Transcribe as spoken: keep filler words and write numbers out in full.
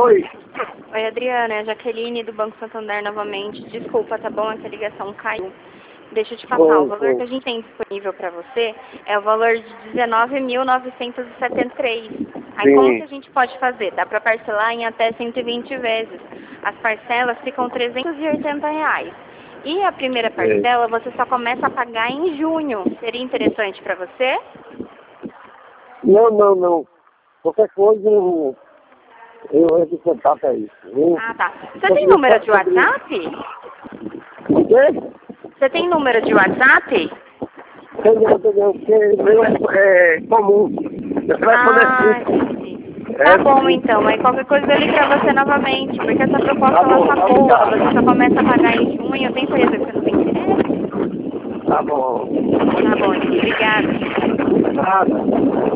Oi. Oi, Adriana, é a Jaqueline do Banco Santander novamente. Desculpa, tá bom? Essa ligação caiu. Deixa eu te passar. Oi, O valor oi. que a gente tem disponível para você é o valor de dezenove mil novecentos e setenta e três. Aí como que Sim. a gente pode fazer? Dá para parcelar em até cento e vinte vezes. As parcelas ficam trezentos e oitenta reais. E a primeira É. parcela você só começa a pagar em junho. Seria interessante para você? Não, não, não. Qualquer coisa eu, eu entro em contato aí. Eu, Ah, tá. Você tem número de WhatsApp? O quê? Você tem número de WhatsApp? Entendeu, entendeu? Porque o meu é, é comum. Meu telefone é Ah, fixo. entendi. Tá É bom fixo. então, aí qualquer coisa eu ligo pra você novamente, porque essa proposta Tá ela bom, tá tá boa, obrigado. você só começa a pagar em junho, eu tenho certeza que você não tem interesse? Tá bom. Tá bom, então, obrigada. Nada.